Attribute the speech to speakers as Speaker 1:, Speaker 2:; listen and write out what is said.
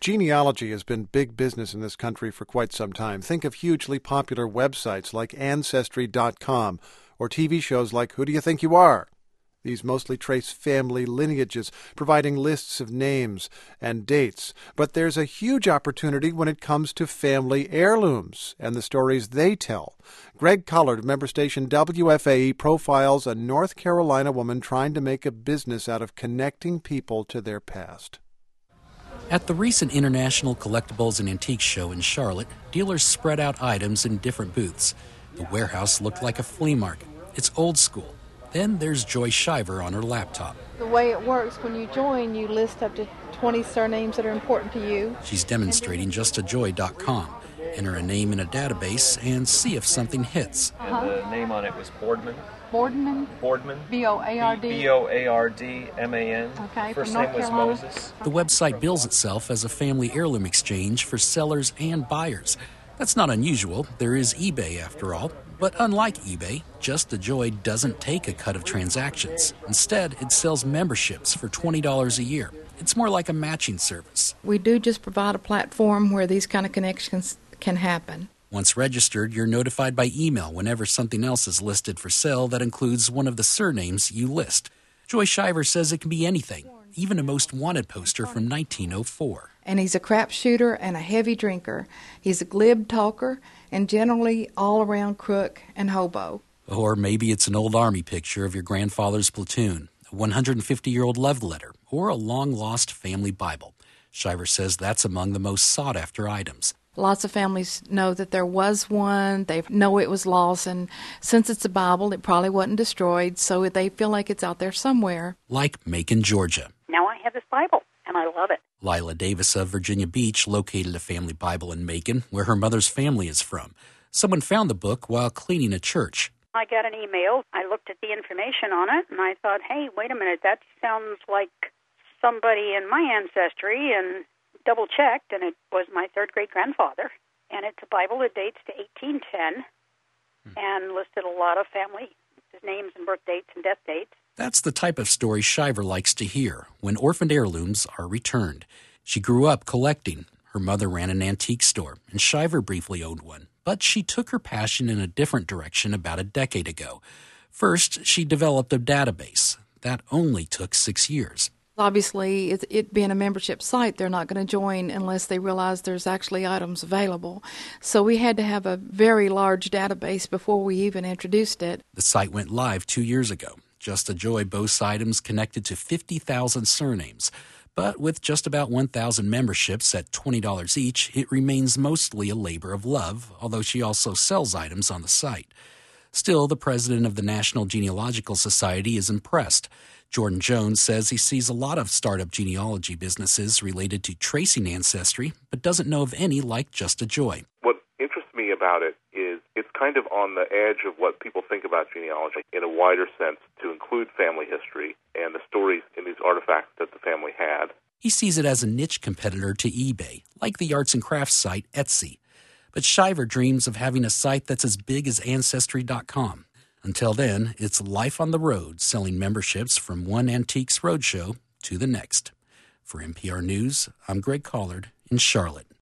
Speaker 1: Genealogy has been big business in this country for quite some time. Think of hugely popular websites like Ancestry.com or TV shows like Who Do You Think You Are? These mostly trace family lineages, providing lists of names and dates. But there's a huge opportunity when it comes to family heirlooms and the stories they tell. Greg Collard of member station WFAE profiles a North Carolina woman trying to make a business out of connecting people to their past.
Speaker 2: At the recent International Collectibles and Antiques Show in Charlotte, dealers spread out items in different booths. The warehouse looked like a flea market. It's old school. Then there's Joy Shiver on her laptop.
Speaker 3: The way it works, when you join, you list up to 20 surnames that are important to you.
Speaker 2: She's demonstrating justajoy.com. Enter a name in a database and see if something hits.
Speaker 4: And the name on it was Boardman.
Speaker 3: Boardman?
Speaker 4: Boardman.
Speaker 3: B-O-A-R-D?
Speaker 4: B-O-A-R-D-M-A-N.
Speaker 3: Okay,
Speaker 4: First
Speaker 3: from
Speaker 4: name was
Speaker 3: Carolina.
Speaker 4: Moses.
Speaker 2: The website bills itself as a family heirloom exchange for sellers and buyers. That's not unusual. There is eBay, after all. But unlike eBay, Just a Joy doesn't take a cut of transactions. Instead, it sells memberships for $20 a year. It's more like a matching service.
Speaker 3: We do just provide a platform where these kind of connections can happen.
Speaker 2: Once registered, you're notified by email whenever something else is listed for sale that includes one of the surnames you list. Joy Shiver says it can be anything, even a most wanted poster from 1904.
Speaker 3: And he's a crap shooter and a heavy drinker. He's a glib talker and generally all-around crook and hobo.
Speaker 2: Or maybe it's an old Army picture of your grandfather's platoon, a 150-year-old love letter, or a long-lost family Bible. Shiver says that's among the most sought-after items.
Speaker 3: Lots of families know that there was one. They know it was lost, and since it's a Bible, it probably wasn't destroyed, so they feel like it's out there somewhere.
Speaker 2: Like Macon, Georgia.
Speaker 5: Now I have this Bible, and I love it.
Speaker 2: Lila Davis of Virginia Beach located a family Bible in Macon, where her mother's family is from. Someone found the book while cleaning a church.
Speaker 5: I got an email. I looked at the information on it, and I thought, hey, wait a minute, that sounds like somebody in my ancestry, and double-checked, and it was my third great-grandfather. And it's a Bible that dates to 1810 and listed a lot of family names and birth dates and death dates.
Speaker 2: That's the type of story Shiver likes to hear when orphaned heirlooms are returned. She grew up collecting. Her mother ran an antique store, and Shiver briefly owned one. But she took her passion in a different direction about a decade ago. First, she developed a database. That only took 6 years.
Speaker 3: Obviously, it being a membership site, they're not going to join unless they realize there's actually items available. So we had to have a very large database before we even introduced it.
Speaker 2: The site went live 2 years ago. Just a Joy boasts items connected to 50,000 surnames. But with just about 1,000 memberships at $20 each, it remains mostly a labor of love, although she also sells items on the site. Still, the president of the National Genealogical Society is impressed. Jordan Jones says he sees a lot of startup genealogy businesses related to tracing ancestry, but doesn't know of any like Just a Joy.
Speaker 6: What interests me about it is it's kind of on the edge of what people think about genealogy in a wider sense, to include family history and the stories in these artifacts that the family had.
Speaker 2: He sees it as a niche competitor to eBay, like the arts and crafts site Etsy. But Shiver dreams of having a site that's as big as Ancestry.com. Until then, it's life on the road, selling memberships from one Antiques Roadshow to the next. For NPR News, I'm Greg Collard in Charlotte.